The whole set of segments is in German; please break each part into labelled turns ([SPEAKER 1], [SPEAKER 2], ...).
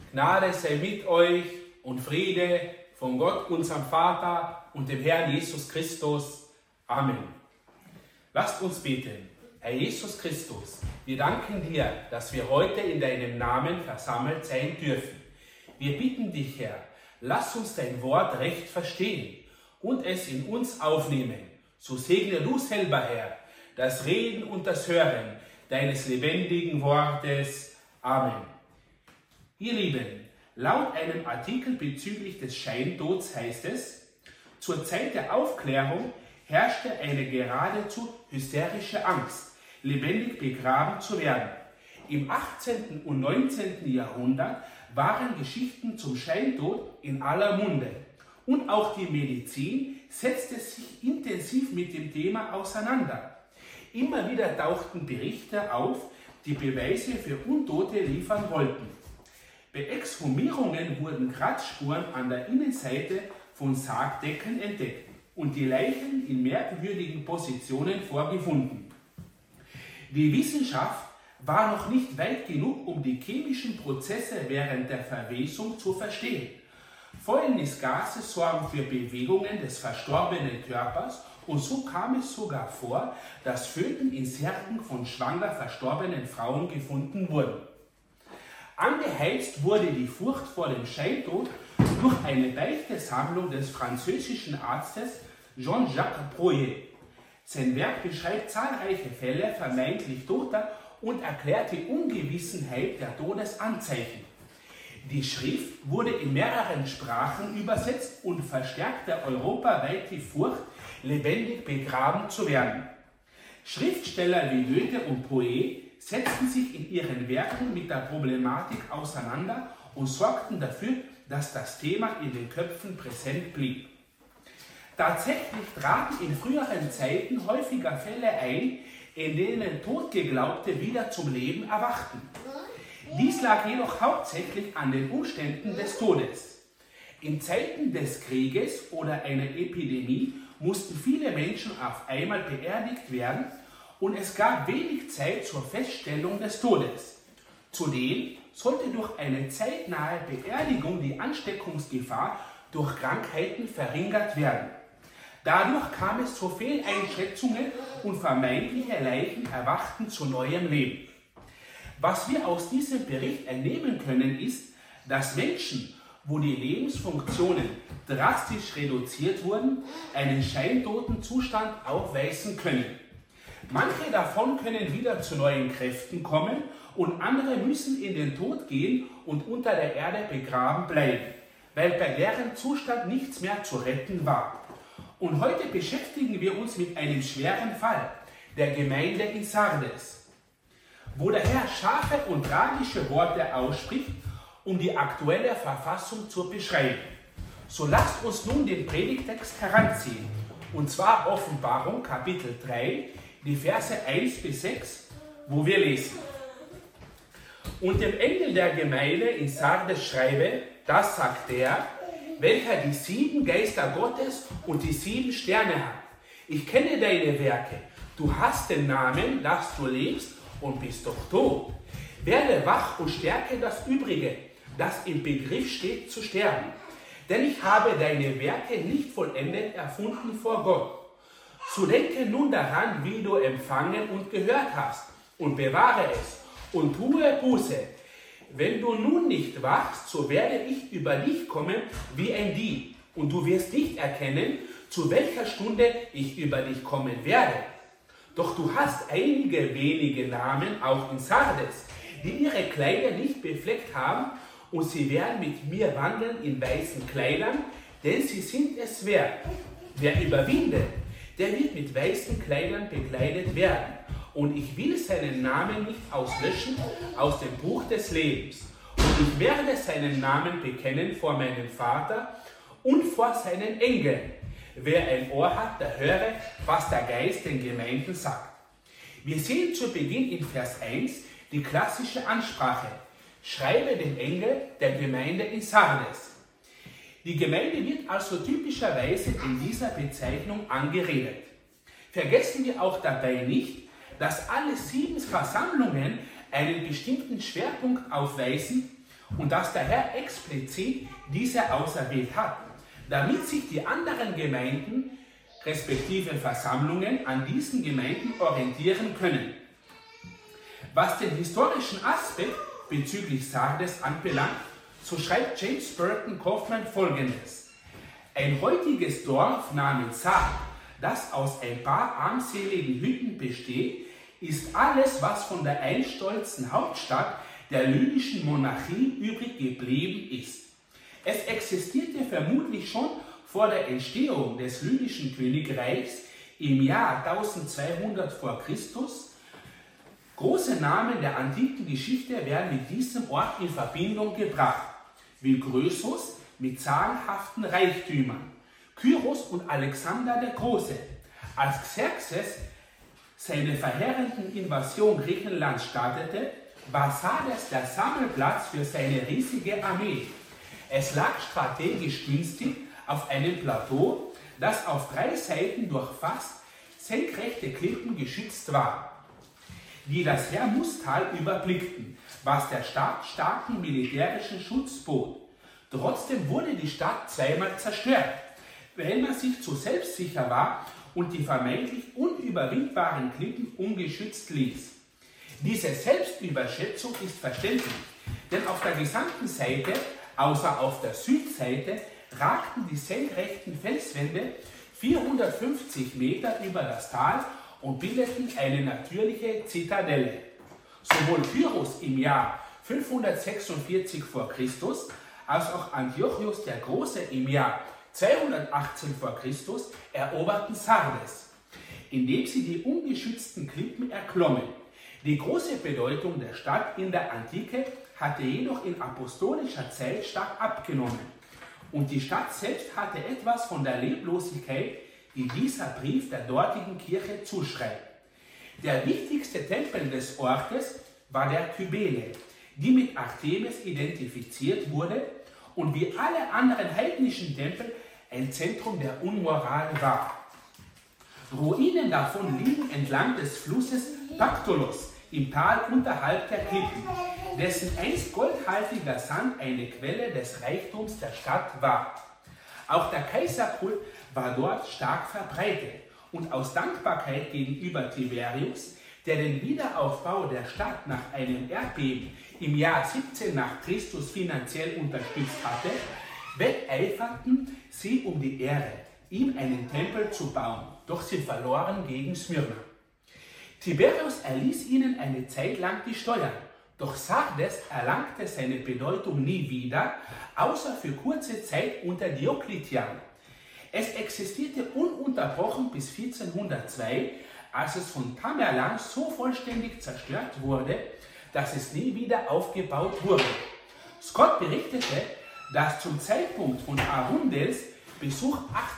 [SPEAKER 1] Gnade sei mit euch und Friede von Gott, unserem Vater und dem Herrn Jesus Christus. Amen. Lasst uns beten. Herr Jesus Christus, wir danken dir, dass wir heute in deinem Namen versammelt sein dürfen. Wir bitten dich, Herr, lass uns dein Wort recht verstehen und es in uns aufnehmen. So segne du selber, Herr, das Reden und das Hören deines lebendigen Wortes. Amen. Ihr Lieben, laut einem Artikel bezüglich des Scheintods heißt es, zur Zeit der Aufklärung herrschte eine geradezu hysterische Angst, lebendig begraben zu werden. Im 18. und 19. Jahrhundert waren Geschichten zum Scheintod in aller Munde. Und auch die Medizin setzte sich intensiv mit dem Thema auseinander. Immer wieder tauchten Berichte auf, die Beweise für Untote liefern wollten. Bei Exhumierungen wurden Kratzspuren an der Innenseite von Sargdecken entdeckt und die Leichen in merkwürdigen Positionen vorgefunden. Die Wissenschaft war noch nicht weit genug, um die chemischen Prozesse während der Verwesung zu verstehen. Fäulnisgase sorgen für Bewegungen des verstorbenen Körpers und so kam es sogar vor, dass Föten in Särgen von schwanger verstorbenen Frauen gefunden wurden. Angeheizt wurde die Furcht vor dem Scheintod durch eine Beichtesammlung des französischen Arztes Jean-Jacques Breuer. Sein Werk beschreibt zahlreiche Fälle vermeintlich Toter und erklärt die Ungewissenheit der Todesanzeichen. Die Schrift wurde in mehreren Sprachen übersetzt und verstärkte europaweit die Furcht, lebendig begraben zu werden. Schriftsteller wie Goethe und Poe setzten sich in ihren Werken mit der Problematik auseinander und sorgten dafür, dass das Thema in den Köpfen präsent blieb. Tatsächlich traten in früheren Zeiten häufiger Fälle ein, in denen Totgeglaubte wieder zum Leben erwachten. Dies lag jedoch hauptsächlich an den Umständen des Todes. In Zeiten des Krieges oder einer Epidemie mussten viele Menschen auf einmal beerdigt werden und es gab wenig Zeit zur Feststellung des Todes. Zudem sollte durch eine zeitnahe Beerdigung die Ansteckungsgefahr durch Krankheiten verringert werden. Dadurch kam es zu Fehleinschätzungen und vermeintliche Leichen erwachten zu neuem Leben. Was wir aus diesem Bericht entnehmen können, ist, dass Menschen, wo die Lebensfunktionen drastisch reduziert wurden, einen scheintoten Zustand aufweisen können. Manche davon können wieder zu neuen Kräften kommen und andere müssen in den Tod gehen und unter der Erde begraben bleiben, weil bei deren Zustand nichts mehr zu retten war. Und heute beschäftigen wir uns mit einem schweren Fall, der Gemeinde in Sardes, wo der Herr scharfe und tragische Worte ausspricht, um die aktuelle Verfassung zu beschreiben. So lasst uns nun den Predigtext heranziehen, und zwar Offenbarung Kapitel 3, die Verse 1 bis 6, wo wir lesen. Und dem Engel der Gemeinde in Sardes schreibe, das sagt der, welcher die 7 Geister Gottes und die 7 Sterne hat. Ich kenne deine Werke. Du hast den Namen, dass du lebst und bist doch tot. Werde wach und stärke das Übrige, das im Begriff steht zu sterben. Denn ich habe deine Werke nicht vollendet erfunden vor Gott. So denke nun daran, wie du empfangen und gehört hast, und bewahre es und tue Buße. Wenn du nun nicht wachst, so werde ich über dich kommen wie ein Dieb, und du wirst nicht erkennen, zu welcher Stunde ich über dich kommen werde. Doch du hast einige wenige Namen auch in Sardes, die ihre Kleider nicht befleckt haben, und sie werden mit mir wandeln in weißen Kleidern, denn sie sind es wert. Wer überwindet, der wird mit weißen Kleidern bekleidet werden. Und ich will seinen Namen nicht auslöschen aus dem Buch des Lebens. Und ich werde seinen Namen bekennen vor meinem Vater und vor seinen Engeln. Wer ein Ohr hat, der höre, was der Geist den Gemeinden sagt. Wir sehen zu Beginn in Vers 1 die klassische Ansprache. Schreibe den Engel der Gemeinde in Sardes. Die Gemeinde wird also typischerweise in dieser Bezeichnung angeredet. Vergessen wir auch dabei nicht, dass alle 7 Versammlungen einen bestimmten Schwerpunkt aufweisen und dass der Herr explizit diese auserwählt hat, damit sich die anderen Gemeinden respektive Versammlungen an diesen Gemeinden orientieren können. Was den historischen Aspekt bezüglich Sardes anbelangt, so schreibt James Burton Kaufman Folgendes: Ein heutiges Dorf namens Sard, das aus ein paar armseligen Hütten besteht, ist alles, was von der einst stolzen Hauptstadt der lydischen Monarchie übrig geblieben ist. Es existierte vermutlich schon vor der Entstehung des lydischen Königreichs im Jahr 1200 vor Christus. Große Namen der antiken Geschichte werden mit diesem Ort in Verbindung gebracht, wie Krösus mit zahlhaften Reichtümern, Kyros und Alexander der Große. Als Xerxes seine verheerende Invasion Griechenlands startete, war Sardes der Sammelplatz für seine riesige Armee. Es lag strategisch günstig auf einem Plateau, das auf 3 Seiten durch fast senkrechte Klippen geschützt war, die das Hermustal überblickten, was der Stadt starken militärischen Schutz bot. Trotzdem wurde die Stadt zweimal zerstört, weil man sich zu selbstsicher war und die vermeintlich unüberwindbaren Klippen ungeschützt ließ. Diese Selbstüberschätzung ist verständlich, denn auf der gesamten Seite, außer auf der Südseite, ragten die senkrechten Felswände 450 Meter über das Tal und bildeten eine natürliche Zitadelle. Sowohl Kyros im Jahr 546 vor Christus als auch Antiochus der Große im Jahr 218 vor Christus eroberten Sardes, indem sie die ungeschützten Klippen erklommen. Die große Bedeutung der Stadt in der Antike hatte jedoch in apostolischer Zeit stark abgenommen. Und die Stadt selbst hatte etwas von der Leblosigkeit, die dieser Brief der dortigen Kirche zuschreibt. Der wichtigste Tempel des Ortes war der Kybele, die mit Artemis identifiziert wurde und wie alle anderen heidnischen Tempel ein Zentrum der Unmoral war. Ruinen davon liegen entlang des Flusses Paktolos im Tal unterhalb der Klippen, dessen einst goldhaltiger Sand eine Quelle des Reichtums der Stadt war. Auch der Kaiserkult war dort stark verbreitet und aus Dankbarkeit gegenüber Tiberius, der den Wiederaufbau der Stadt nach einem Erdbeben im Jahr 17 nach Christus finanziell unterstützt hatte, wetteiferten sie um die Ehre, ihm einen Tempel zu bauen, doch sie verloren gegen Smyrna. Tiberius erließ ihnen eine Zeit lang die Steuern, doch Sardes erlangte seine Bedeutung nie wieder, außer für kurze Zeit unter Diokletian. Es existierte ununterbrochen bis 1402, als es von Tamerlan so vollständig zerstört wurde, dass es nie wieder aufgebaut wurde. Scott berichtete, dass zum Zeitpunkt von Arundels Besuch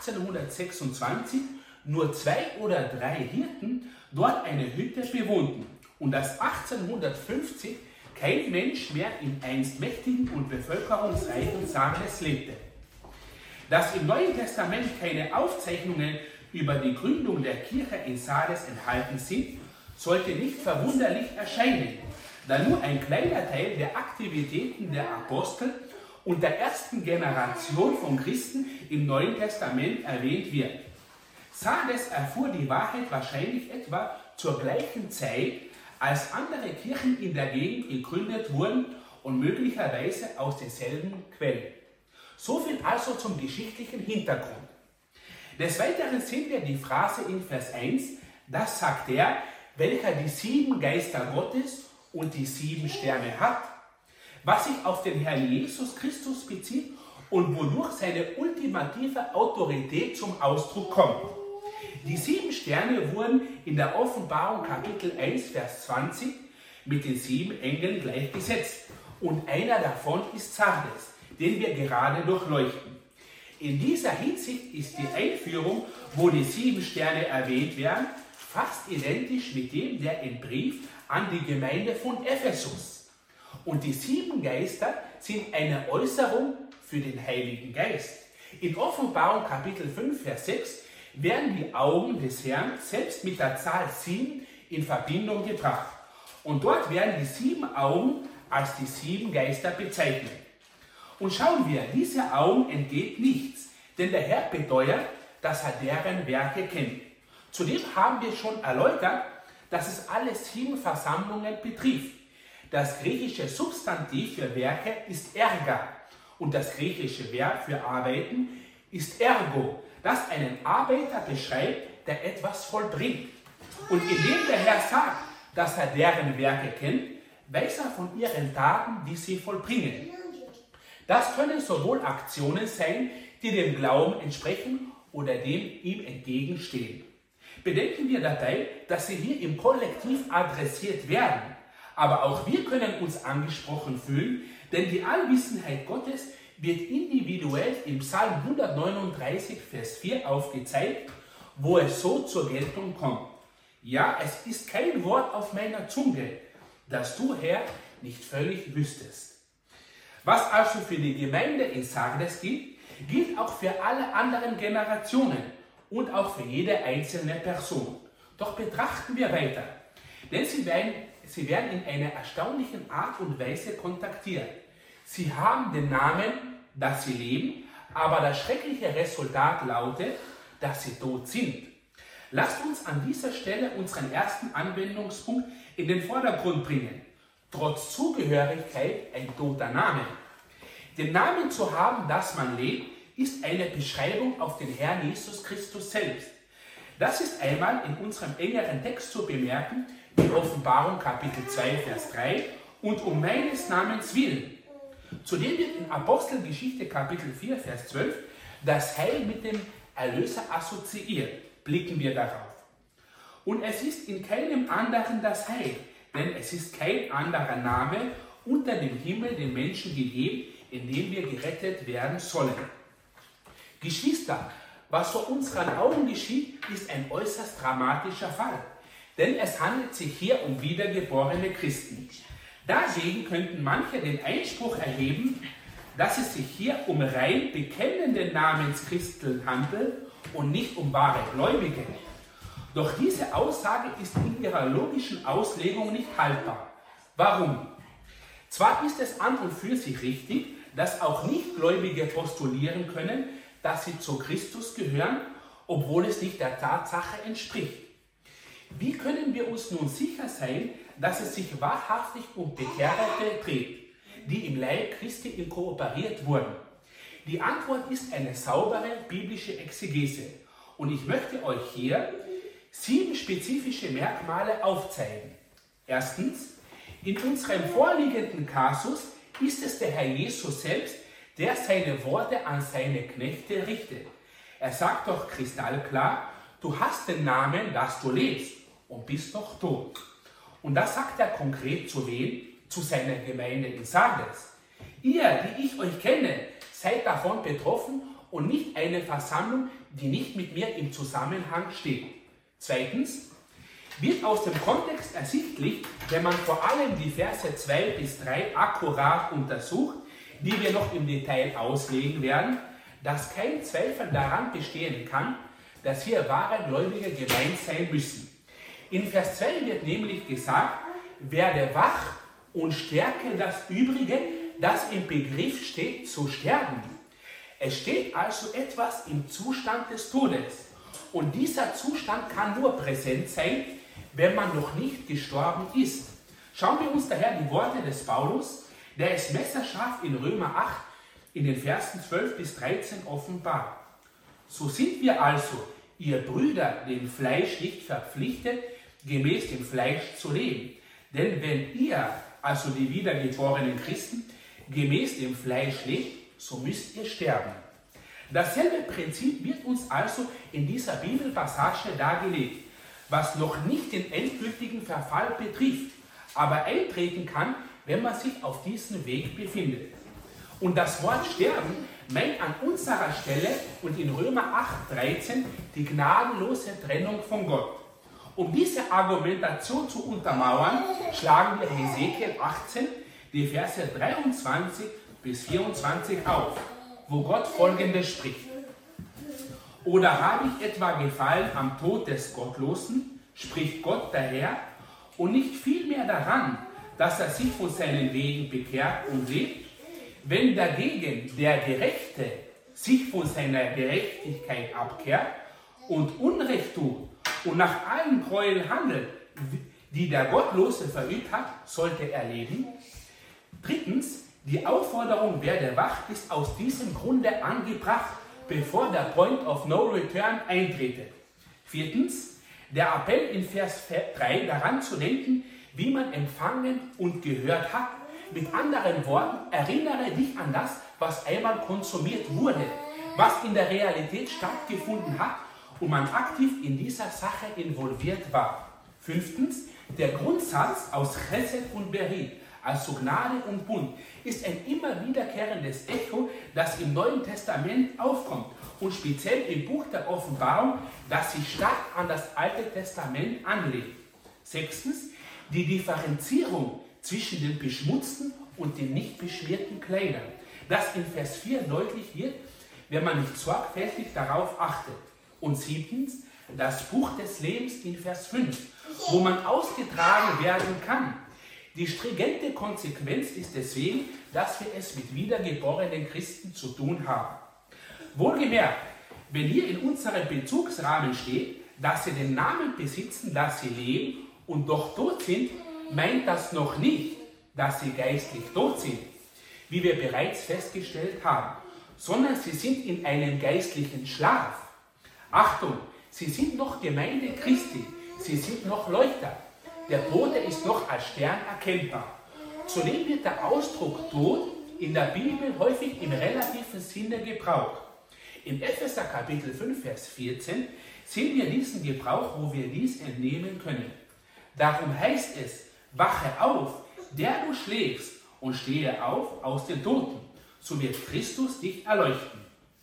[SPEAKER 1] 1826 nur 2 oder 3 Hirten dort eine Hütte bewohnten und dass 1850 kein Mensch mehr im einst mächtigen und bevölkerungsreichen Sardes lebte. Dass im Neuen Testament keine Aufzeichnungen über die Gründung der Kirche in Sardes enthalten sind, sollte nicht verwunderlich erscheinen, da nur ein kleiner Teil der Aktivitäten der Apostel und der ersten Generation von Christen im Neuen Testament erwähnt wird. Sardes erfuhr die Wahrheit wahrscheinlich etwa zur gleichen Zeit, als andere Kirchen in der Gegend gegründet wurden und möglicherweise aus denselben Quellen. Soviel also zum geschichtlichen Hintergrund. Des Weiteren sehen wir die Phrase in Vers 1, das sagt der, welcher die 7 Geister Gottes und die 7 Sterne hat, was sich auf den Herrn Jesus Christus bezieht und wodurch seine ultimative Autorität zum Ausdruck kommt. Die 7 Sterne wurden in der Offenbarung Kapitel 1, Vers 20 mit den 7 Engeln gleichgesetzt und einer davon ist Sardes, den wir gerade durchleuchten. In dieser Hinsicht ist die Einführung, wo die 7 Sterne erwähnt werden, fast identisch mit dem der im Brief an die Gemeinde von Ephesus. Und die 7 Geister sind eine Äußerung für den Heiligen Geist. In Offenbarung Kapitel 5, Vers 6 werden die Augen des Herrn selbst mit der Zahl 7 in Verbindung gebracht. Und dort werden die 7 Augen als die 7 Geister bezeichnen. Und schauen wir, diese Augen entgeht nichts, denn der Herr beteuert, dass er deren Werke kennt. Zudem haben wir schon erläutert, dass es alle 7 Versammlungen betrifft. Das griechische Substantiv für Werke ist erga und das griechische Verb für arbeiten ist ergo, das einen Arbeiter beschreibt, der etwas vollbringt. Und indem der Herr sagt, dass er deren Werke kennt, weiß er von ihren Taten, die sie vollbringen. Das können sowohl Aktionen sein, die dem Glauben entsprechen oder dem ihm entgegenstehen. Bedenken wir dabei, dass sie hier im Kollektiv adressiert werden. Aber auch wir können uns angesprochen fühlen, denn die Allwissenheit Gottes wird individuell im Psalm 139, Vers 4 aufgezeigt, wo es so zur Geltung kommt. Ja, es ist kein Wort auf meiner Zunge, das du, Herr, nicht völlig wüsstest. Was also für die Gemeinde in Sardes gilt, gilt auch für alle anderen Generationen und auch für jede einzelne Person. Doch betrachten wir weiter, denn sie werden in einer erstaunlichen Art und Weise kontaktiert. Sie haben den Namen, dass sie leben, aber das schreckliche Resultat lautet, dass sie tot sind. Lasst uns an dieser Stelle unseren ersten Anwendungspunkt in den Vordergrund bringen. Trotz Zugehörigkeit ein toter Name. Den Namen zu haben, dass man lebt, ist eine Beschreibung auf den Herrn Jesus Christus selbst. Das ist einmal in unserem engeren Text zu bemerken, in Offenbarung Kapitel 2, Vers 3, und um meines Namens willen. Zudem wird in Apostelgeschichte Kapitel 4, Vers 12 das Heil mit dem Erlöser assoziiert. Blicken wir darauf. Und es ist in keinem anderen das Heil, denn es ist kein anderer Name unter dem Himmel den Menschen gegeben, in dem wir gerettet werden sollen. Geschwister, was vor unseren Augen geschieht, ist ein äußerst dramatischer Fall, denn es handelt sich hier um wiedergeborene Christen. Dagegen könnten manche den Einspruch erheben, dass es sich hier um rein bekennende Namenschristen handelt und nicht um wahre Gläubige. Doch diese Aussage ist in ihrer logischen Auslegung nicht haltbar. Warum? Zwar ist es an und für sich richtig, dass auch Nichtgläubige postulieren können, dass sie zu Christus gehören, obwohl es nicht der Tatsache entspricht. Wie können wir uns nun sicher sein, dass es sich wahrhaftig um Bekehrte dreht, die im Leib Christi inkorporiert wurden? Die Antwort ist eine saubere biblische Exegese. Und ich möchte euch hier 7 spezifische Merkmale aufzeigen. Erstens, in unserem vorliegenden Kasus ist es der Herr Jesus selbst, der seine Worte an seine Knechte richtet. Er sagt doch kristallklar, du hast den Namen, dass du lebst und bist doch tot. Und das sagt er konkret zu wem? Zu seiner Gemeinde in Sardes. Ihr, die ich euch kenne, seid davon betroffen und nicht eine Versammlung, die nicht mit mir im Zusammenhang steht. Zweitens, wird aus dem Kontext ersichtlich, wenn man vor allem die Verse 2 bis 3 akkurat untersucht, die wir noch im Detail auslegen werden, dass kein Zweifel daran bestehen kann, dass hier wahre Gläubige gemeint sein müssen. In Vers 2 wird nämlich gesagt, werde wach und stärke das Übrige, das im Begriff steht, zu sterben. Es steht also etwas im Zustand des Todes. Und dieser Zustand kann nur präsent sein, wenn man noch nicht gestorben ist. Schauen wir uns daher die Worte des Paulus, der es messerscharf in Römer 8 in den Versen 12 bis 13 offenbart. So sind wir also, ihr Brüder, dem Fleisch nicht verpflichtet, gemäß dem Fleisch zu leben. Denn wenn ihr, also die wiedergeborenen Christen, gemäß dem Fleisch lebt, so müsst ihr sterben. Dasselbe Prinzip wird uns also in dieser Bibelpassage dargelegt, was noch nicht den endgültigen Verfall betrifft, aber eintreten kann, wenn man sich auf diesem Weg befindet. Und das Wort sterben meint an unserer Stelle und in Römer 8,13 die gnadenlose Trennung von Gott. Um diese Argumentation zu untermauern, schlagen wir Hesekiel 18, die Verse 23 bis 24 auf, wo Gott Folgendes spricht. Oder habe ich etwa Gefallen am Tod des Gottlosen, spricht Gott der Herr, und nicht vielmehr daran, dass er sich von seinen Wegen bekehrt und lebt. Wenn dagegen der Gerechte sich von seiner Gerechtigkeit abkehrt und Unrecht tut und nach allen Gräueln handelt, die der Gottlose verübt hat, sollte er leben. Drittens, die Aufforderung, werde wach, ist aus diesem Grunde angebracht, bevor der Point of No Return eintretet. Viertens, der Appell in Vers 3 daran zu denken, wie man empfangen und gehört hat. Mit anderen Worten, erinnere dich an das, was einmal konsumiert wurde, was in der Realität stattgefunden hat und man aktiv in dieser Sache involviert war. Fünftens, der Grundsatz aus Chesed und Berit, also Gnade und Bund, ist ein immer wiederkehrendes Echo, das im Neuen Testament aufkommt und speziell im Buch der Offenbarung, das sich stark an das Alte Testament anlehnt. Sechstens, die Differenzierung zwischen den beschmutzten und den nicht beschmierten Kleidern, das in Vers 4 deutlich wird, wenn man nicht sorgfältig darauf achtet. Und siebtens, das Buch des Lebens in Vers 5, wo man ausgetragen werden kann. Die stringente Konsequenz ist deswegen, dass wir es mit wiedergeborenen Christen zu tun haben. Wohlgemerkt, wenn hier in unserem Bezugsrahmen steht, dass sie den Namen besitzen, dass sie leben und doch tot sind, meint das noch nicht, dass sie geistlich tot sind, wie wir bereits festgestellt haben, sondern sie sind in einem geistlichen Schlaf. Achtung, sie sind noch Gemeinde Christi, sie sind noch Leuchter. Der Tote ist noch als Stern erkennbar. Zudem wird der Ausdruck Tod in der Bibel häufig im relativen Sinne gebraucht. In Epheser Kapitel 5, Vers 14 sehen wir diesen Gebrauch, wo wir dies entnehmen können. Darum heißt es, wache auf, der du schläfst, und stehe auf aus den Toten, so wird Christus dich erleuchten.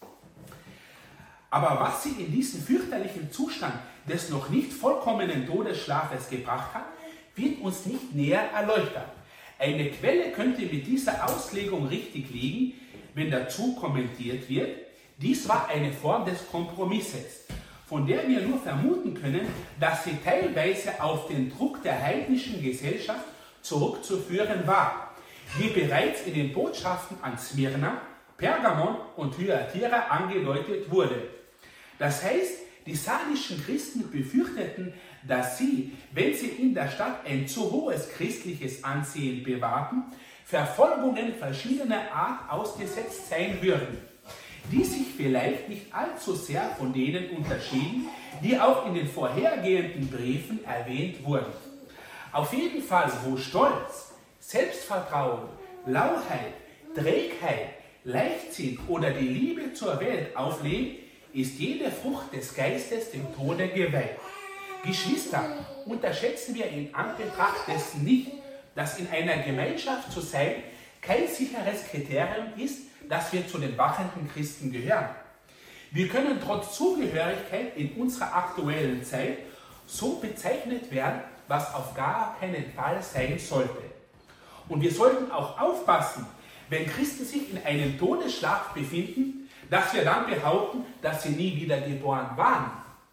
[SPEAKER 1] Aber was sie in diesen fürchterlichen Zustand des noch nicht vollkommenen Todesschlafes gebracht hat, wird uns nicht näher erläutert. Eine Quelle könnte mit dieser Auslegung richtig liegen, wenn dazu kommentiert wird, dies war eine Form des Kompromisses, von der wir nur vermuten können, dass sie teilweise auf den Druck der heidnischen Gesellschaft zurückzuführen war, wie bereits in den Botschaften an Smyrna, Pergamon und Thyatira angedeutet wurde. Das heißt, die sardischen Christen befürchteten, dass sie, wenn sie in der Stadt ein zu hohes christliches Ansehen bewahrten, Verfolgungen verschiedener Art ausgesetzt sein würden, die sich vielleicht nicht allzu sehr von denen unterschieden, die auch in den vorhergehenden Briefen erwähnt wurden. Auf jeden Fall, wo Stolz, Selbstvertrauen, Lauheit, Trägheit, Leichtsinn oder die Liebe zur Welt aufleben, ist jede Frucht des Geistes dem Tode geweiht. Geschwister, unterschätzen wir in Anbetracht dessen nicht, dass in einer Gemeinschaft zu sein kein sicheres Kriterium ist, dass wir zu den wachenden Christen gehören. Wir können trotz Zugehörigkeit in unserer aktuellen Zeit so bezeichnet werden, was auf gar keinen Fall sein sollte. Und wir sollten auch aufpassen, wenn Christen sich in einem Todesschlaf befinden, dass wir dann behaupten, dass sie nie wieder geboren waren.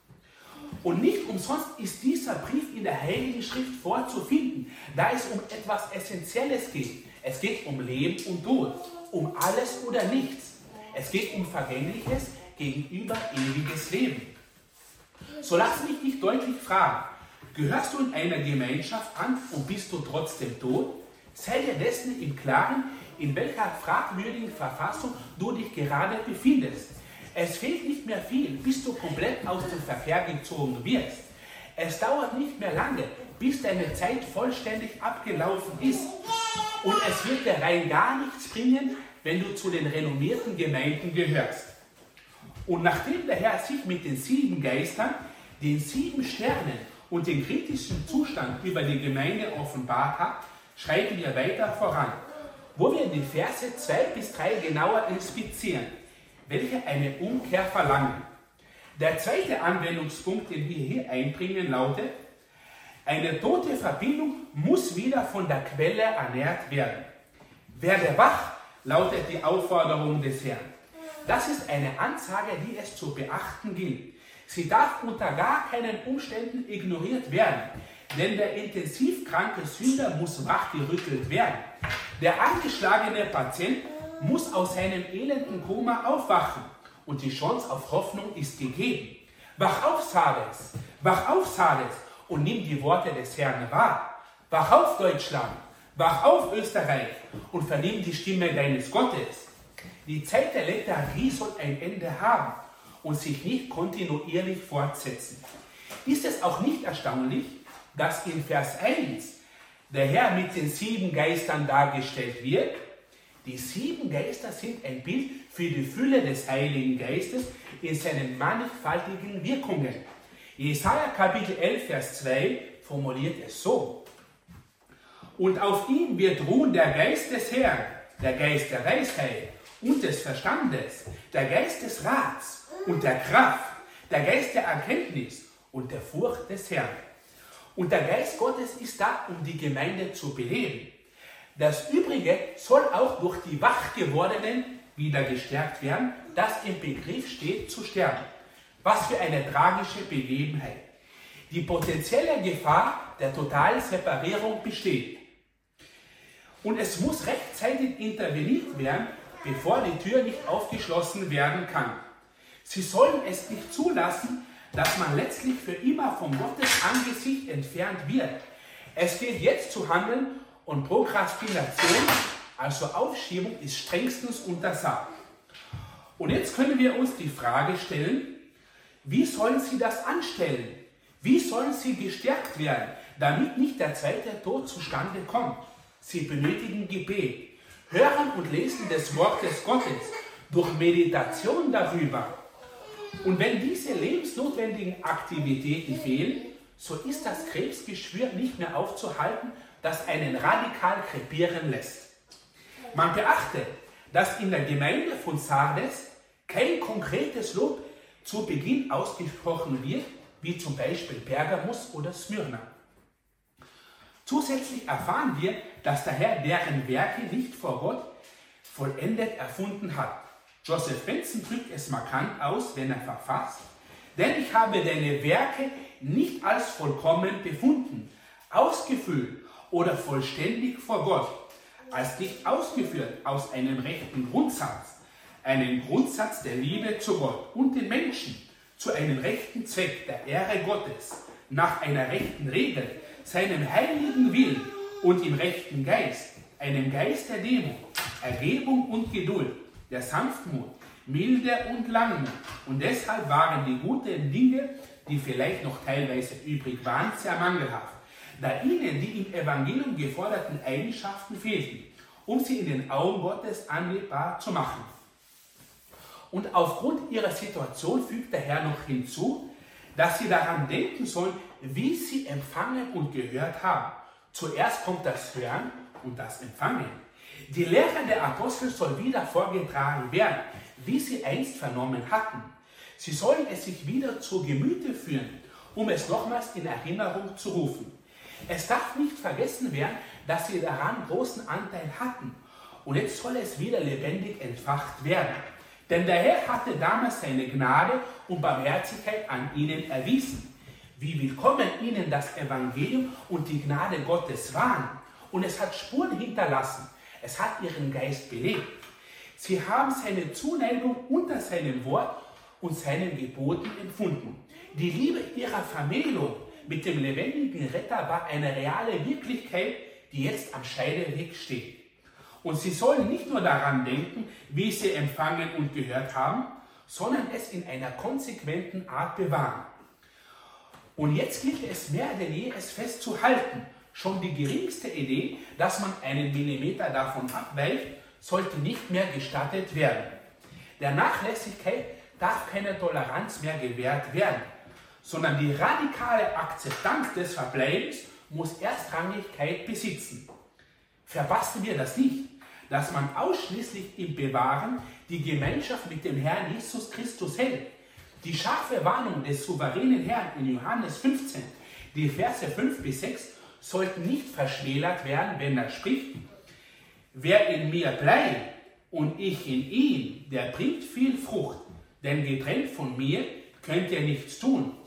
[SPEAKER 1] Und nicht umsonst ist dieser Brief in der Heiligen Schrift vorzufinden, da es um etwas Essentielles geht. Es geht um Leben und Tod, um alles oder nichts. Es geht um Vergängliches gegenüber ewiges Leben. So lass mich dich deutlich fragen, gehörst du in einer Gemeinschaft an und bist du trotzdem tot? Sei dir dessen im Klaren, in welcher fragwürdigen Verfassung du dich gerade befindest. Es fehlt nicht mehr viel, bis du komplett aus dem Verkehr gezogen wirst. Es dauert nicht mehr lange, bis deine Zeit vollständig abgelaufen ist. Und es wird dir rein gar nichts bringen, wenn du zu den renommierten Gemeinden gehörst. Und nachdem der Herr sich mit den 7 Geistern, den 7 Sternen und den kritischen Zustand über die Gemeinde offenbart hat, schreiten wir weiter voran, wo wir die Verse 2 bis 3 genauer inspizieren, welche eine Umkehr verlangen. Der zweite Anwendungspunkt, den wir hier einbringen, lautet, eine tote Verbindung muss wieder von der Quelle ernährt werden. Werde wach, lautet die Aufforderung des Herrn. Das ist eine Ansage, die es zu beachten gilt. Sie darf unter gar keinen Umständen ignoriert werden. denn der intensiv kranke Sünder muss wachgerüttelt werden. Der angeschlagene Patient muss aus seinem elenden Koma aufwachen und die Chance auf Hoffnung ist gegeben. Wach auf, Sardes! Wach auf, Sardes! Und nimm die Worte des Herrn wahr. Wach auf, Deutschland! Wach auf, Österreich! Und vernimm die Stimme deines Gottes. Die Zeit der Lethargie soll ein Ende haben und sich nicht kontinuierlich fortsetzen. Ist es auch nicht erstaunlich, dass in Vers 1 der Herr mit den 7 Geistern dargestellt wird? Die 7 Geister sind ein Bild für die Fülle des Heiligen Geistes in seinen mannigfaltigen Wirkungen. Jesaja Kapitel 11, Vers 2 formuliert es so: Und auf ihm wird ruhen der Geist des Herrn, der Geist der Weisheit und des Verstandes, der Geist des Rats und der Kraft, der Geist der Erkenntnis und der Furcht des Herrn. Und der Geist Gottes ist da, um die Gemeinde zu beleben. Das Übrige soll auch durch die Wachgewordenen wieder gestärkt werden, das im Begriff steht zu sterben. Was für eine tragische Begebenheit. Die potenzielle Gefahr der totalen Separierung besteht. Und es muss rechtzeitig interveniert werden, bevor die Tür nicht aufgeschlossen werden kann. Sie sollen es nicht zulassen, dass man letztlich für immer vom Gottes Angesicht entfernt wird. Es gilt jetzt zu handeln und Prokrastination, also Aufschiebung, ist strengstens untersagt. Und jetzt können wir uns die Frage stellen, wie sollen Sie das anstellen? Wie sollen Sie gestärkt werden, damit nicht der zweite Tod zustande kommt? Sie benötigen Gebet, Hören und Lesen des Wortes Gottes, durch Meditation darüber. Und wenn diese lebensnotwendigen Aktivitäten fehlen, so ist das Krebsgeschwür nicht mehr aufzuhalten, das einen radikal krepieren lässt. Man beachte, dass in der Gemeinde von Sardes kein konkretes Lob zu Beginn ausgesprochen wird, wie zum Beispiel Pergamus oder Smyrna. Zusätzlich erfahren wir, dass der Herr deren Werke nicht vor Gott vollendet erfunden hat. Joseph Benson drückt es markant aus, wenn er verfasst: Denn ich habe deine Werke nicht als vollkommen befunden, ausgefüllt oder vollständig vor Gott, als nicht ausgeführt aus einem rechten Grundsatz, einen Grundsatz der Liebe zu Gott und den Menschen, zu einem rechten Zweck der Ehre Gottes, nach einer rechten Regel, seinem heiligen Willen und im rechten Geist, einem Geist der Demut, Ergebung und Geduld, der Sanftmut, Milde und Langmut. Und deshalb waren die guten Dinge, die vielleicht noch teilweise übrig waren, sehr mangelhaft, da ihnen die im Evangelium geforderten Eigenschaften fehlten, um sie in den Augen Gottes annehmbar zu machen. Und aufgrund ihrer Situation fügt der Herr noch hinzu, dass sie daran denken sollen, wie sie empfangen und gehört haben. Zuerst kommt das Hören und das Empfangen. Die Lehre der Apostel soll wieder vorgetragen werden, wie sie einst vernommen hatten. Sie sollen es sich wieder zu Gemüte führen, um es nochmals in Erinnerung zu rufen. Es darf nicht vergessen werden, dass sie daran großen Anteil hatten. Und jetzt soll es wieder lebendig entfacht werden. Denn der Herr hatte damals seine Gnade und Barmherzigkeit an ihnen erwiesen. Wie willkommen ihnen das Evangelium und die Gnade Gottes waren. Und es hat Spuren hinterlassen. Es hat ihren Geist belebt. Sie haben seine Zuneigung unter seinem Wort und seinen Geboten empfunden. Die Liebe ihrer Vermählung mit dem lebendigen Retter war eine reale Wirklichkeit, die jetzt am Scheideweg steht. Und sie sollen nicht nur daran denken, wie sie empfangen und gehört haben, sondern es in einer konsequenten Art bewahren. Und jetzt gilt es mehr denn je, es festzuhalten. Schon die geringste Idee, dass man einen Millimeter davon abweicht, sollte nicht mehr gestattet werden. Der Nachlässigkeit darf keine Toleranz mehr gewährt werden, sondern die radikale Akzeptanz des Verbleibens muss Erstrangigkeit besitzen. Verpassen wir das nicht, dass man ausschließlich im Bewahren die Gemeinschaft mit dem Herrn Jesus Christus hält. Die scharfe Warnung des souveränen Herrn in Johannes 15, die Verse 5 bis 6, sollten nicht verschmälert werden, wenn er spricht: Wer in mir bleibt und ich in ihm, der bringt viel Frucht, denn getrennt von mir könnt ihr nichts tun.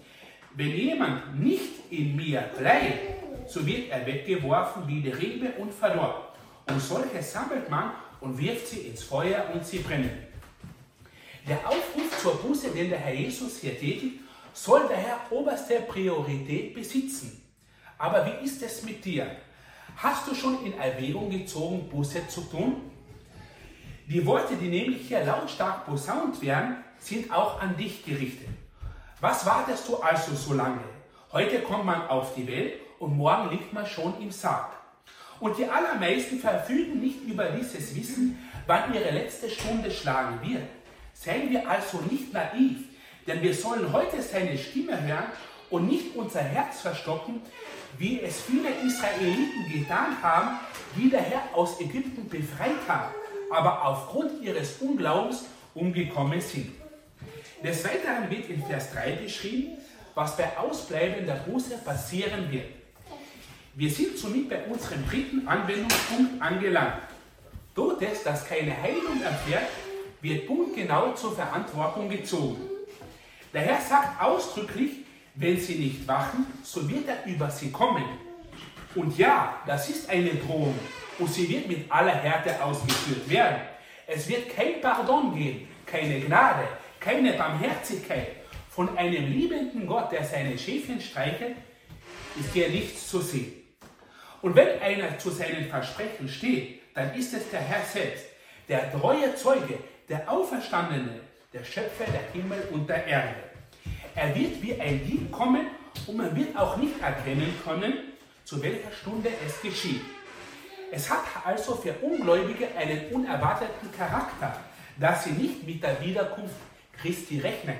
[SPEAKER 1] wenn jemand nicht in mir bleibt, so wird er weggeworfen wie die Rebe und verdorrt. Und solche sammelt man und wirft sie ins Feuer und sie brennen. Der Aufruf zur Buße, den der Herr Jesus hier tätigt, soll daher oberste Priorität besitzen. Aber wie ist es mit dir? Hast du schon in Erwägung gezogen, Buße zu tun? Die Worte, die nämlich hier lautstark posaunt werden, sind auch an dich gerichtet. Was wartest du also so lange? Heute kommt man auf die Welt und morgen liegt man schon im Sarg. Und die allermeisten verfügen nicht über dieses Wissen, wann ihre letzte Stunde schlagen wird. Seien wir also nicht naiv, denn wir sollen heute seine Stimme hören und nicht unser Herz verstocken, wie es viele Israeliten getan haben, die der Herr aus Ägypten befreit haben, aber aufgrund ihres Unglaubens umgekommen sind. Des Weiteren wird in Vers 3 beschrieben, was bei Ausbleiben der Buße passieren wird. Wir sind somit bei unserem dritten Anwendungspunkt angelangt. Totes, das keine Heilung erfährt, wird punktgenau zur Verantwortung gezogen. Der Herr sagt ausdrücklich, wenn sie nicht wachen, so wird er über sie kommen. Und ja, das ist eine Drohung und sie wird mit aller Härte ausgeführt werden. Es wird kein Pardon geben, keine Gnade, keine Barmherzigkeit. Von einem liebenden Gott, der seine Schäfchen streichelt, ist hier nichts zu sehen. Und wenn einer zu seinen Versprechen steht, dann ist es der Herr selbst, der treue Zeuge, der Auferstandene, der Schöpfer der Himmel und der Erde. Er wird wie ein Dieb kommen und man wird auch nicht erkennen können, zu welcher Stunde es geschieht. Es hat also für Ungläubige einen unerwarteten Charakter, dass sie nicht mit der Wiederkunft Christi rechnen.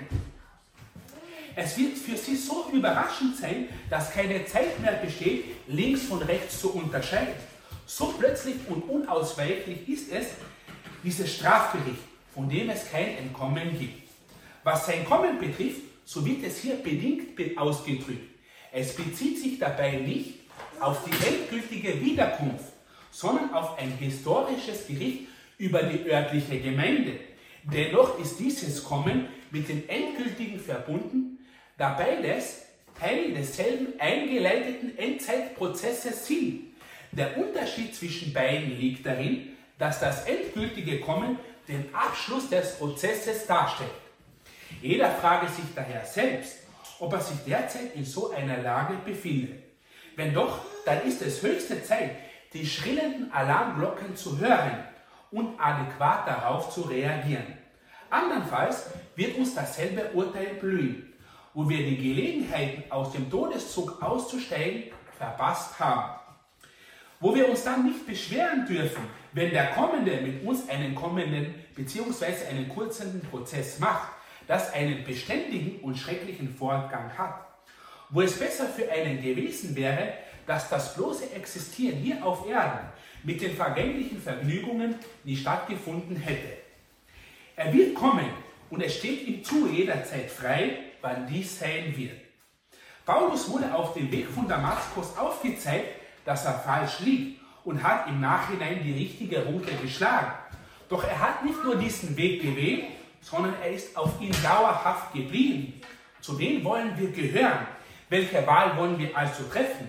[SPEAKER 1] Es wird für sie so überraschend sein, dass keine Zeit mehr besteht, links von rechts zu unterscheiden. So plötzlich und unausweichlich ist es, dieses Strafgericht, von dem es kein Entkommen gibt. Was sein Kommen betrifft, so wird es hier bedingt ausgedrückt. Es bezieht sich dabei nicht auf die endgültige Wiederkunft, sondern auf ein historisches Gericht über die örtliche Gemeinde. Dennoch ist dieses Kommen mit dem endgültigen verbunden, da beides Teil desselben eingeleiteten Endzeitprozesses sind. Der Unterschied zwischen beiden liegt darin, dass das endgültige Kommen den Abschluss des Prozesses darstellt. Jeder frage sich daher selbst, ob er sich derzeit in so einer Lage befindet. Wenn doch, dann ist es höchste Zeit, die schrillenden Alarmglocken zu hören und adäquat darauf zu reagieren. Andernfalls wird uns dasselbe Urteil blühen, wo wir die Gelegenheiten, aus dem Todeszug auszusteigen, verpasst haben. Wo wir uns dann nicht beschweren dürfen, wenn der Kommende mit uns einen kommenden bzw. einen kurzen Prozess macht, das einen beständigen und schrecklichen Fortgang hat. Wo es besser für einen gewesen wäre, dass das bloße Existieren hier auf Erden mit den vergänglichen Vergnügungen nicht stattgefunden hätte. Er wird kommen und es steht ihm zu, jederzeit frei, wann dies sein wird. Paulus wurde auf dem Weg von Damaskus aufgezeigt, dass er falsch liegt und hat im Nachhinein die richtige Route geschlagen. Doch er hat nicht nur diesen Weg gewählt, sondern er ist auf ihn dauerhaft geblieben. Zu wem wollen wir gehören? Welche Wahl wollen wir also treffen?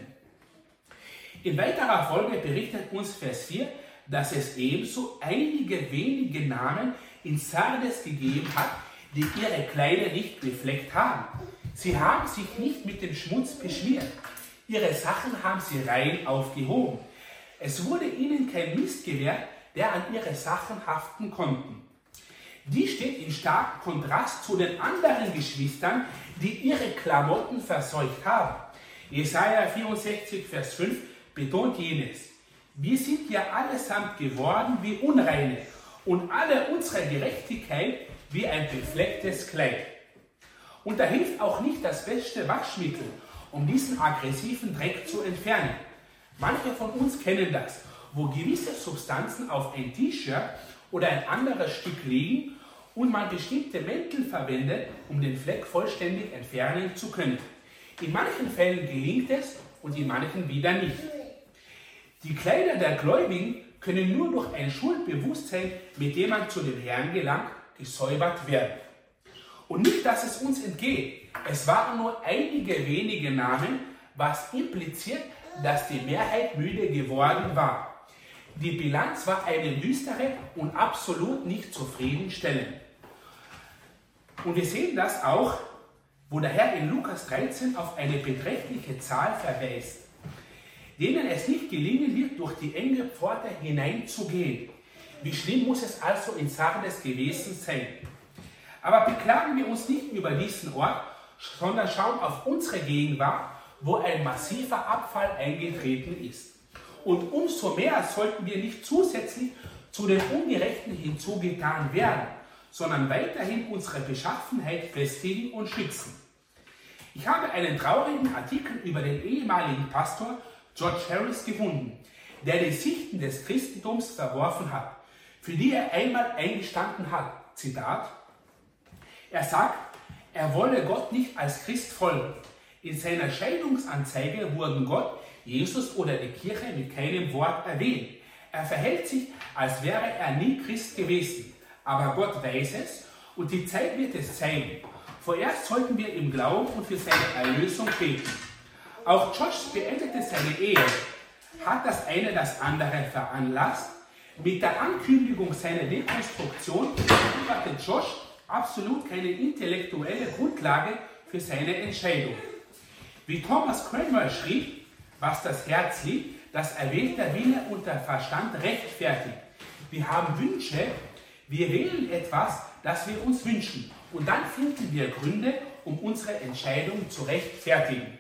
[SPEAKER 1] In weiterer Folge berichtet uns Vers 4, dass es ebenso einige wenige Namen in Sardes gegeben hat, die ihre Kleider nicht befleckt haben. Sie haben sich nicht mit dem Schmutz beschmiert. Ihre Sachen haben sie rein aufgehoben. Es wurde ihnen kein Mist gewährt, der an ihre Sachen haften konnten. Dies steht in starkem Kontrast zu den anderen Geschwistern, die ihre Klamotten verseucht haben. Jesaja 64, Vers 5 betont jenes: Wir sind ja allesamt geworden wie Unreine und alle unsere Gerechtigkeit wie ein beflecktes Kleid. Und da hilft auch nicht das beste Waschmittel, um diesen aggressiven Dreck zu entfernen. Manche von uns kennen das, wo gewisse Substanzen auf ein T-Shirt oder ein anderes Stück liegen und man bestimmte Mäntel verwendet, um den Fleck vollständig entfernen zu können. In manchen Fällen gelingt es und in manchen wieder nicht. Die Kleider der Gläubigen können nur durch ein Schuldbewusstsein, mit dem man zu dem Herrn gelangt, gesäubert werden. Und nicht, dass es uns entgeht, Es waren nur einige wenige Namen, was impliziert, dass die Mehrheit müde geworden war. Die Bilanz war eine düstere und absolut nicht zufriedenstellend. Und wir sehen das auch, wo der Herr in Lukas 13 auf eine beträchtliche Zahl verweist, denen es nicht gelingen wird, durch die enge Pforte hineinzugehen. Wie schlimm muss es also in Sardes gewesen sein? Aber beklagen wir uns nicht über diesen Ort, sondern schauen auf unsere Gegenwart, wo ein massiver Abfall eingetreten ist. Und umso mehr sollten wir nicht zusätzlich zu den Ungerechten hinzugetan werden, sondern weiterhin unsere Beschaffenheit festigen und schützen. Ich habe einen traurigen Artikel über den ehemaligen Pastor George Harris gefunden, der die Sichten des Christentums verworfen hat, für die er einmal eingestanden hat. Zitat: Er sagt, er wolle Gott nicht als Christ folgen. In seiner Scheidungsanzeige wurden Gott, Jesus oder die Kirche mit keinem Wort erwähnt. Er verhält sich, als wäre er nie Christ gewesen. Aber Gott weiß es und die Zeit wird es zeigen. Vorerst sollten wir im Glauben und für seine Erlösung beten. Auch Josh beendete seine Ehe. Hat das eine das andere veranlasst? Mit der Ankündigung seiner Dekonstruktion hatte Josh absolut keine intellektuelle Grundlage für seine Entscheidung. Wie Thomas Cranmer schrieb, was das Herz liebt, das erwählte Wille und der Verstand rechtfertigt. Wir haben Wünsche, wir wählen etwas, das wir uns wünschen, und dann finden wir Gründe, um unsere Entscheidung zu rechtfertigen.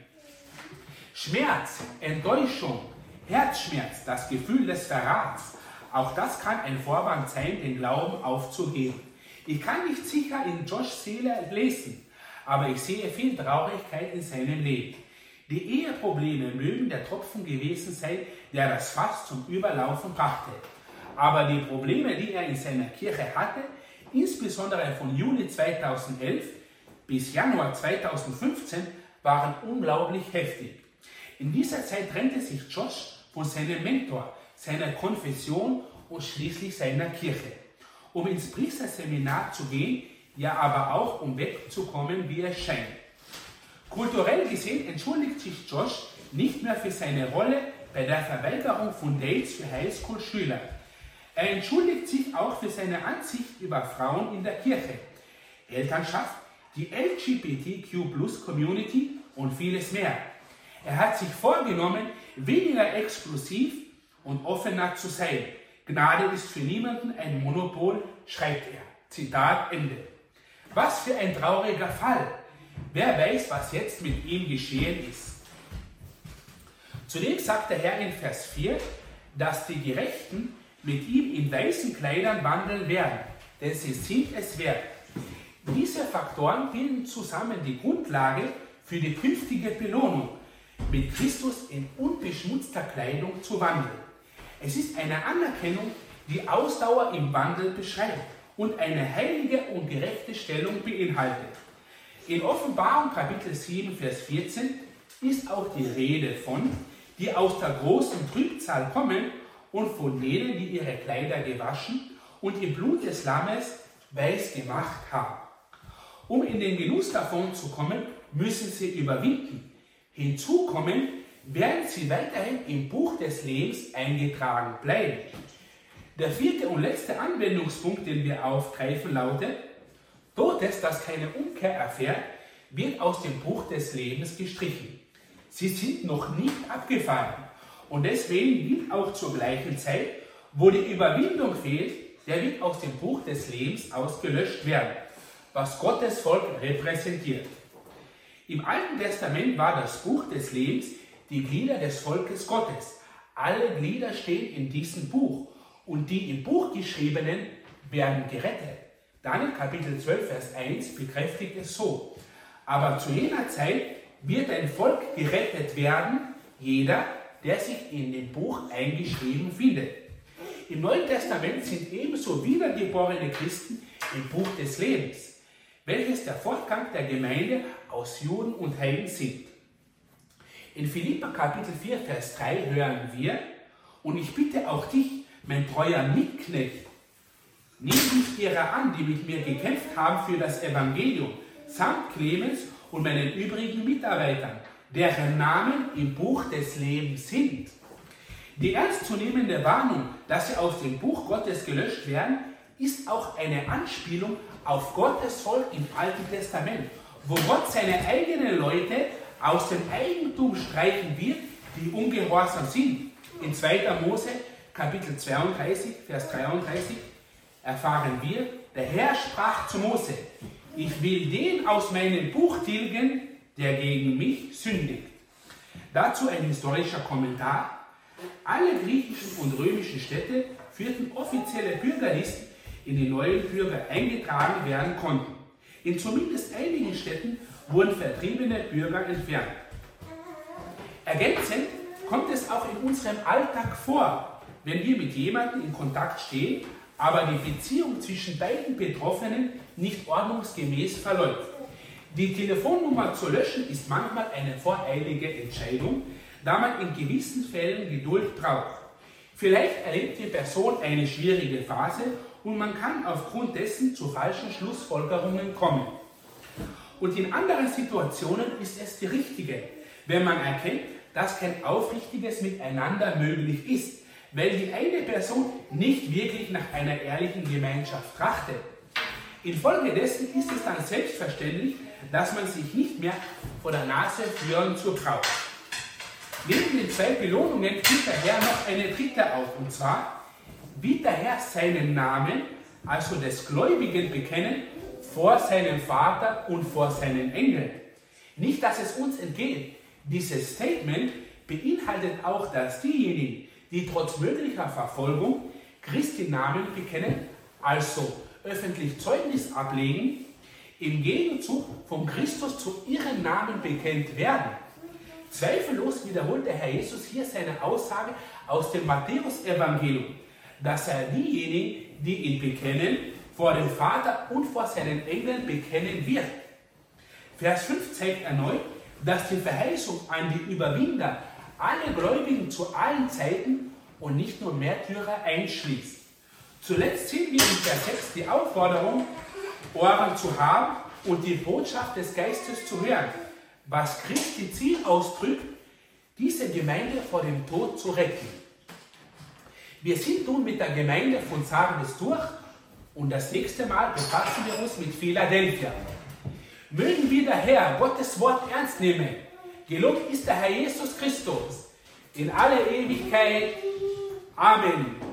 [SPEAKER 1] Schmerz, Enttäuschung, Herzschmerz, das Gefühl des Verrats, auch das kann ein Vorwand sein, den Glauben aufzugeben. Ich kann nicht sicher in Joshs Seele lesen, aber ich sehe viel Traurigkeit in seinem Leben. Die Eheprobleme mögen der Tropfen gewesen sein, der das Fass zum Überlaufen brachte. Aber die Probleme, die er in seiner Kirche hatte, insbesondere von Juli 2011 bis Januar 2015, waren unglaublich heftig. In dieser Zeit trennte sich Josh von seinem Mentor, seiner Konfession und schließlich seiner Kirche, um ins Priesterseminar zu gehen, ja aber auch um wegzukommen, wie es scheint. Kulturell gesehen entschuldigt sich Josh nicht mehr für seine Rolle bei der Verweigerung von Dates für Highschool-Schüler. Er entschuldigt sich auch für seine Ansicht über Frauen in der Kirche, Elternschaft, die LGBTQ+-Community und vieles mehr. Er hat sich vorgenommen, weniger explosiv und offener zu sein. Gnade ist für niemanden ein Monopol, schreibt er. Zitat Ende. Was für ein trauriger Fall. Wer weiß, was jetzt mit ihm geschehen ist. Zudem sagt der Herr in Vers 4, dass die Gerechten mit ihm in weißen Kleidern wandeln werden, denn sie sind es wert. Diese Faktoren bilden zusammen die Grundlage für die künftige Belohnung, mit Christus in unbeschmutzter Kleidung zu wandeln. Es ist eine Anerkennung, die Ausdauer im Wandel beschreibt und eine heilige und gerechte Stellung beinhaltet. In Offenbarung Kapitel 7, Vers 14 ist auch die Rede von, die aus der großen Trübsal kommen und von denen, die ihre Kleider gewaschen und im Blut des Lammes weiß gemacht haben. Um in den Genuss davon zu kommen, müssen sie überwinden. Hinzu kommen, werden sie weiterhin im Buch des Lebens eingetragen bleiben. Der vierte und letzte Anwendungspunkt, den wir aufgreifen, lautet: Totes, das keine Umkehr erfährt, wird aus dem Buch des Lebens gestrichen. Sie sind noch nicht abgefallen. Und deswegen gilt auch zur gleichen Zeit, wo die Überwindung fehlt, der wird aus dem Buch des Lebens ausgelöscht werden, was Gottes Volk repräsentiert. Im Alten Testament war das Buch des Lebens die Glieder des Volkes Gottes. Alle Glieder stehen in diesem Buch und die im Buch geschriebenen werden gerettet. Daniel Kapitel 12, Vers 1 bekräftigt es so: Aber zu jener Zeit wird ein Volk gerettet werden, jeder, der sich in dem Buch eingeschrieben findet. Im Neuen Testament sind ebenso wiedergeborene Christen im Buch des Lebens, welches der Fortgang der Gemeinde aus Juden und Heiden sind. In Philipper Kapitel 4, Vers 3 hören wir: Und ich bitte auch dich, mein treuer Mitknecht, nimm dich derer an, die mit mir gekämpft haben für das Evangelium, samt Clemens und meinen übrigen Mitarbeitern, deren Namen im Buch des Lebens sind. Die ernstzunehmende Warnung, dass sie aus dem Buch Gottes gelöscht werden, ist auch eine Anspielung auf Gottes Volk im Alten Testament, wo Gott seine eigenen Leute aus dem Eigentum streichen wird, die ungehorsam sind. In 2. Mose, Kapitel 32, Vers 33, erfahren wir, der Herr sprach zu Mose: Ich will den aus meinem Buch tilgen, der gegen mich sündigt. Dazu ein historischer Kommentar. Alle griechischen und römischen Städte führten offizielle Bürgerlisten, in die neuen Bürger eingetragen werden konnten. In zumindest einigen Städten wurden vertriebene Bürger entfernt. Ergänzend kommt es auch in unserem Alltag vor, wenn wir mit jemandem in Kontakt stehen, aber die Beziehung zwischen beiden Betroffenen nicht ordnungsgemäß verläuft. Die Telefonnummer zu löschen ist manchmal eine voreilige Entscheidung, da man in gewissen Fällen Geduld braucht. Vielleicht erlebt die Person eine schwierige Phase und man kann aufgrund dessen zu falschen Schlussfolgerungen kommen. Und in anderen Situationen ist es die richtige, wenn man erkennt, dass kein aufrichtiges Miteinander möglich ist, weil die eine Person nicht wirklich nach einer ehrlichen Gemeinschaft trachtet. Infolgedessen ist es dann selbstverständlich, dass man sich nicht mehr vor der Nase führen zu braucht. Neben den 2 Belohnungen führt der Herr noch eine dritte auf, und zwar wird der Herr seinen Namen, also des Gläubigen, bekennen vor seinem Vater und vor seinen Engeln. Nicht, dass es uns entgeht. Dieses Statement beinhaltet auch, dass diejenigen, die trotz möglicher Verfolgung Christi Namen bekennen, also öffentlich Zeugnis ablegen, im Gegenzug von Christus zu ihrem Namen bekennt werden. Zweifellos wiederholt der Herr Jesus hier seine Aussage aus dem Matthäus-Evangelium, dass er diejenigen, die ihn bekennen, vor dem Vater und vor seinen Engeln bekennen wird. Vers 5 zeigt erneut, dass die Verheißung an die Überwinder alle Gläubigen zu allen Zeiten und nicht nur Märtyrer einschließt. Zuletzt sehen wir in Vers 6 die Aufforderung, Ohren zu haben und die Botschaft des Geistes zu hören, was Christi Ziel ausdrückt, diese Gemeinde vor dem Tod zu retten. Wir sind nun mit der Gemeinde von Sardes durch und das nächste Mal befassen wir uns mit Philadelphia. Mögen wir daher Gottes Wort ernst nehmen. Gelobt ist der Herr Jesus Christus in alle Ewigkeit. Amen.